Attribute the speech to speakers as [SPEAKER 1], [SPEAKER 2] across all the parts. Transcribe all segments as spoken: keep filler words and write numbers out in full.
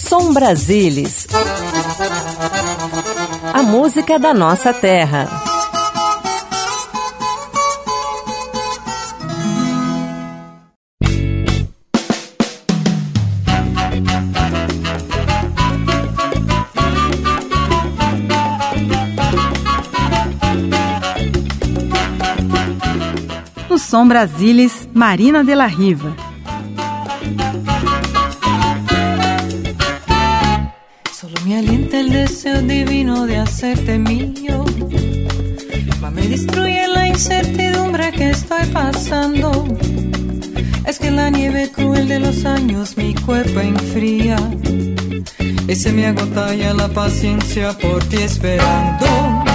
[SPEAKER 1] Som Brasilis. A música da nossa terra.
[SPEAKER 2] No Som Brasilis, Marina de la Riva.
[SPEAKER 3] Me alienta el deseo divino de hacerte mío, mas me destruye la incertidumbre que estoy pasando. Es que la nieve cruel de los años mi cuerpo enfría y se me agota ya la paciencia por ti esperando.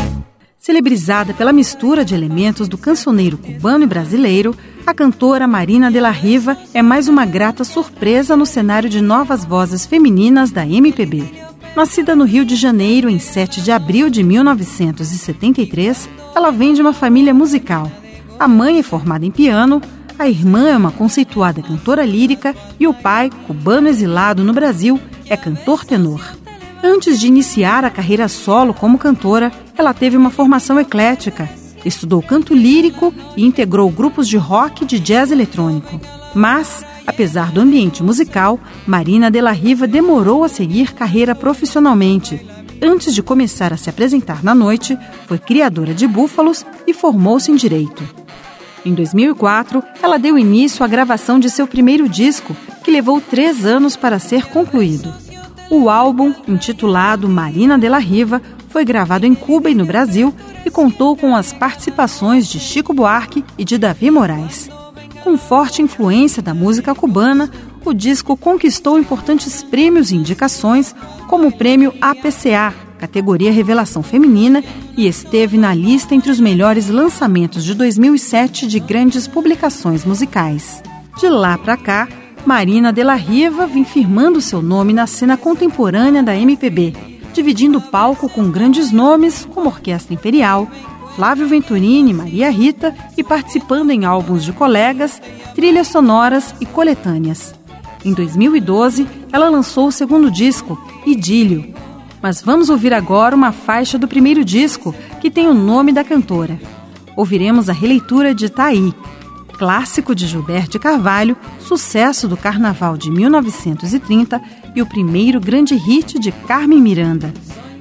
[SPEAKER 2] Celebrizada pela mistura de elementos do cancioneiro cubano e brasileiro, a cantora Marina de la Riva é mais uma grata surpresa no cenário de novas vozes femininas da M P B. Nascida no Rio de Janeiro em sete de abril de mil novecentos e setenta e três, ela vem de uma família musical. A mãe é formada em piano, a irmã é uma conceituada cantora lírica e o pai, cubano exilado no Brasil, é cantor tenor. Antes de iniciar a carreira solo como cantora, ela teve uma formação eclética. Estudou canto lírico e integrou grupos de rock e de jazz eletrônico. Mas, apesar do ambiente musical, Marina de la Riva demorou a seguir carreira profissionalmente. Antes de começar a se apresentar na noite, foi criadora de búfalos e formou-se em Direito. Em dois mil e quatro, ela deu início à gravação de seu primeiro disco, que levou três anos para ser concluído. O álbum, intitulado Marina de la Riva, foi gravado em Cuba e no Brasil e contou com as participações de Chico Buarque e de Davi Moraes. Com forte influência da música cubana, o disco conquistou importantes prêmios e indicações, como o prêmio A P C A, categoria Revelação Feminina, e esteve na lista entre os melhores lançamentos de dois mil e sete de grandes publicações musicais. De lá para cá, Marina de la Riva vem firmando seu nome na cena contemporânea da M P B, dividindo o palco com grandes nomes como Orquestra Imperial, Flávio Venturini e Maria Rita, e participando em álbuns de colegas, trilhas sonoras e coletâneas. Em dois mil e doze, ela lançou o segundo disco, Idílio. Mas vamos ouvir agora uma faixa do primeiro disco, que tem o nome da cantora. Ouviremos a releitura de Taí, clássico de Gilberto de Carvalho, sucesso do Carnaval de mil novecentos e trinta e o primeiro grande hit de Carmen Miranda.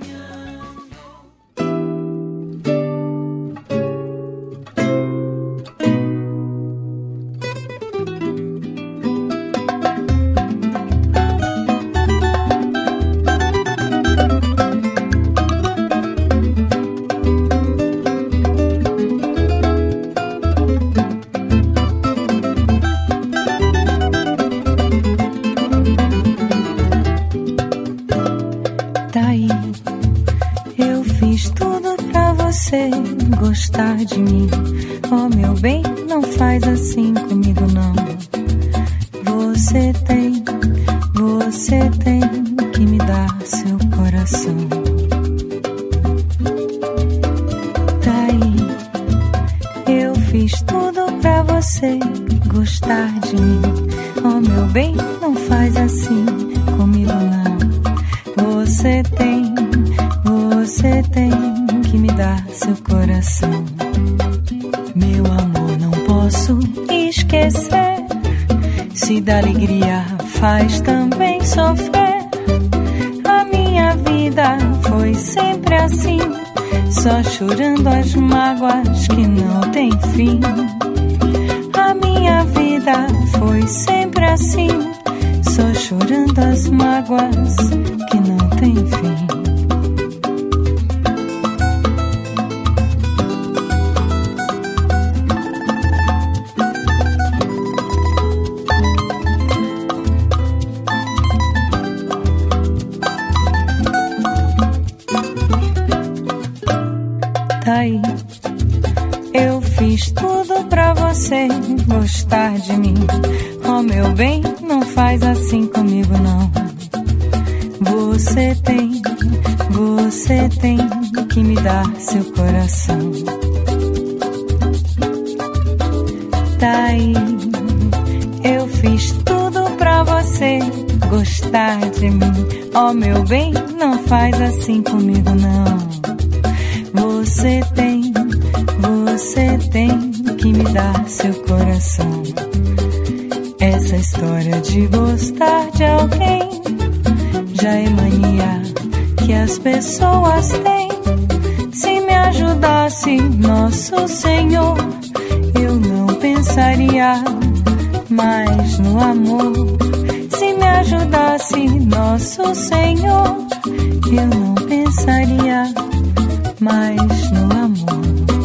[SPEAKER 3] Gostar de mim, oh meu bem, não faz assim comigo não. Você tem, você tem que me dar seu coração. Tá aí, eu fiz tudo pra você gostar de mim, oh meu bem, não faz assim comigo não. Você tem, você tem que me dar seu coração. Meu amor, não posso esquecer, se da alegria faz também sofrer. A minha vida foi sempre assim, só chorando as mágoas que não tem fim. A minha vida foi sempre assim, só chorando as mágoas que não tem fim. Eu fiz tudo pra você gostar de mim, oh meu bem, não faz assim comigo não. Você tem, você tem que me dar seu coração. Tá aí, eu fiz tudo pra você gostar de mim. Oh, meu bem, não faz assim comigo, não. Você tem, você tem que me dar seu coração. Essa história de gostar de alguém já é mania que as pessoas têm. Se me ajudasse Nosso Senhor, eu não pensaria mais no amor. Se me ajudasse Nosso Senhor, eu não pensaria mais no amor.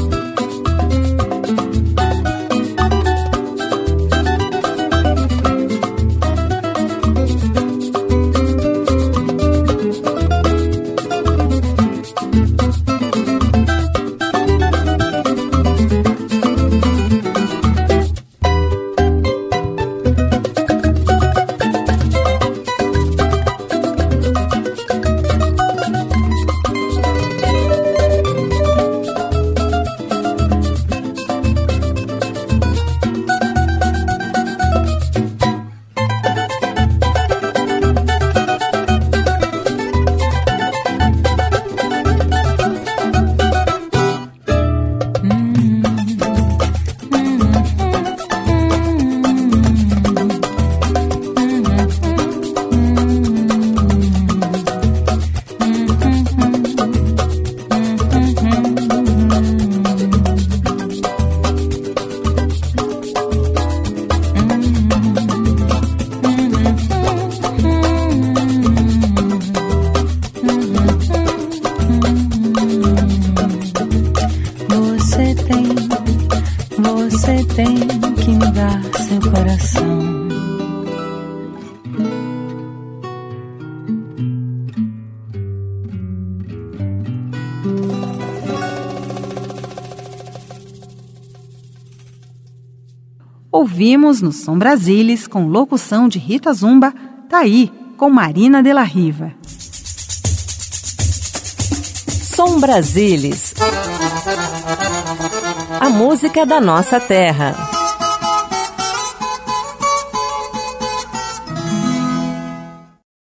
[SPEAKER 2] Ouvimos no Som Brasilis, com locução de Rita Zumba, Tá Aí, com Marina de la Riva.
[SPEAKER 1] Som Brasilis, a música da nossa terra.